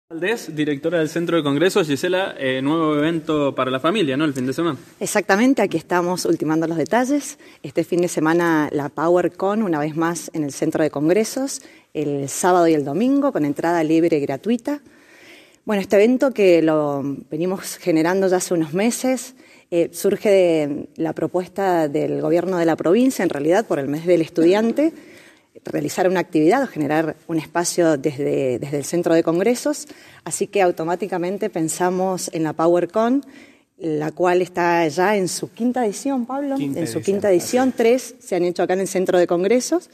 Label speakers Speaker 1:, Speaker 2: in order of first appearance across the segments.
Speaker 1: Valdés, directora del Centro de Congresos. Gisela, nuevo evento para la familia, ¿no? El fin de semana.
Speaker 2: Exactamente, aquí estamos ultimando los detalles. Este fin de semana la PowerCon, una vez más en el Centro de Congresos, el sábado y el domingo, con entrada libre y gratuita. Bueno, este evento que lo venimos generando ya hace unos meses, surge de la propuesta del gobierno de la provincia, en realidad por el mes del estudiante, realizar una actividad o generar un espacio desde el Centro de Congresos, así que automáticamente pensamos en la PowerCon, la cual está ya en su quinta edición, Pablo, su quinta edición, 3 se han hecho acá en el Centro de Congresos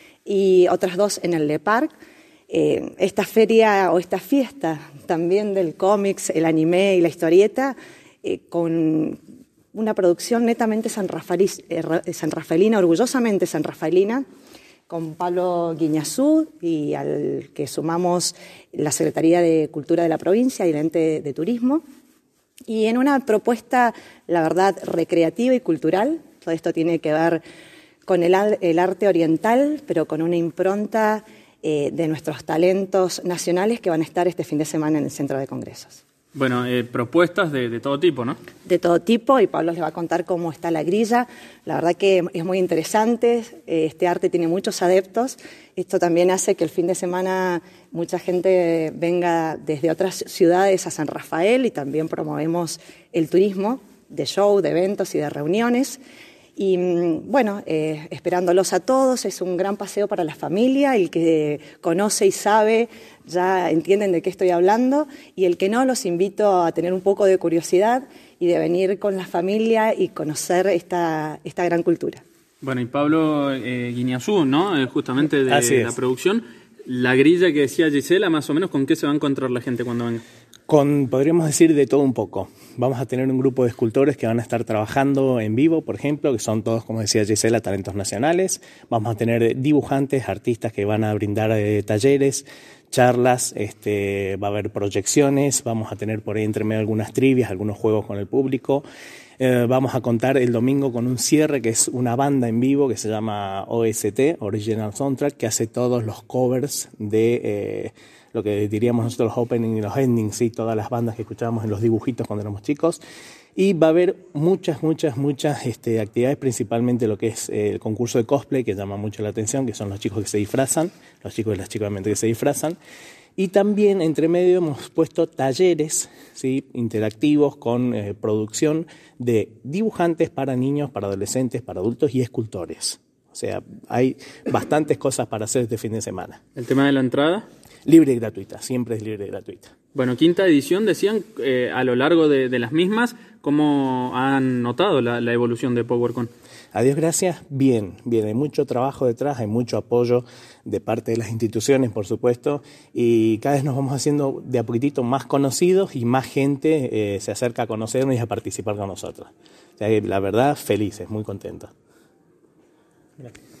Speaker 2: y otras 2 en el Le Parc. Esta feria o esta fiesta también del cómics, el anime y la historieta, con una producción netamente sanrafaelina, orgullosamente sanrafaelina, con Pablo Guiñazú y al que sumamos la Secretaría de Cultura de la provincia y el ente de turismo. Y en una propuesta, la verdad, recreativa y cultural. Todo esto tiene que ver con el arte oriental, pero con una impronta de nuestros talentos nacionales que van a estar este fin de semana en el Centro de Congresos.
Speaker 1: Bueno, propuestas de todo tipo, ¿no?
Speaker 2: De todo tipo, y Pablo les va a contar cómo está la grilla. La verdad que es muy interesante, este arte tiene muchos adeptos. Esto también hace que el fin de semana mucha gente venga desde otras ciudades a San Rafael y también promovemos el turismo de show, de eventos y de reuniones. Y bueno, esperándolos a todos, es un gran paseo para la familia, el que conoce y sabe ya entienden de qué estoy hablando, y el que no, los invito a tener un poco de curiosidad y de venir con la familia y conocer esta gran cultura.
Speaker 1: Bueno, y Pablo Guiñazú, ¿no? Justamente de la producción, la grilla que decía Gisela, más o menos, ¿con qué se va a encontrar la gente cuando venga?
Speaker 3: Podríamos decir de todo un poco. Vamos a tener un grupo de escultores que van a estar trabajando en vivo, por ejemplo, que son todos, como decía Gisela, talentos nacionales. Vamos a tener dibujantes, artistas que van a brindar talleres, charlas, va a haber proyecciones, vamos a tener por ahí entre medio algunas trivias, algunos juegos con el público. Vamos a contar el domingo con un cierre que es una banda en vivo que se llama OST, Original Soundtrack, que hace todos los covers de lo que diríamos nosotros los openings y los endings, ¿sí? Todas las bandas que escuchábamos en los dibujitos cuando éramos chicos. Y va a haber muchas actividades, principalmente lo que es el concurso de cosplay, que llama mucho la atención, que son los chicos que se disfrazan, los chicos y las chicas obviamente que se disfrazan. Y también entre medio hemos puesto talleres, ¿sí? Interactivos con producción de dibujantes para niños, para adolescentes, para adultos y escultores. O sea, hay bastantes cosas para hacer este fin de semana.
Speaker 1: ¿El tema de la entrada?
Speaker 3: Libre y gratuita, siempre es libre y gratuita.
Speaker 1: Bueno, quinta edición, decían, a lo largo de las mismas, ¿cómo han notado la evolución de PowerCon?
Speaker 3: A Dios gracias, bien, hay mucho trabajo detrás, hay mucho apoyo de parte de las instituciones, por supuesto, y cada vez nos vamos haciendo de a poquitito más conocidos y más gente se acerca a conocernos y a participar con nosotros. O sea, la verdad, felices, muy contentos.
Speaker 1: Gracias.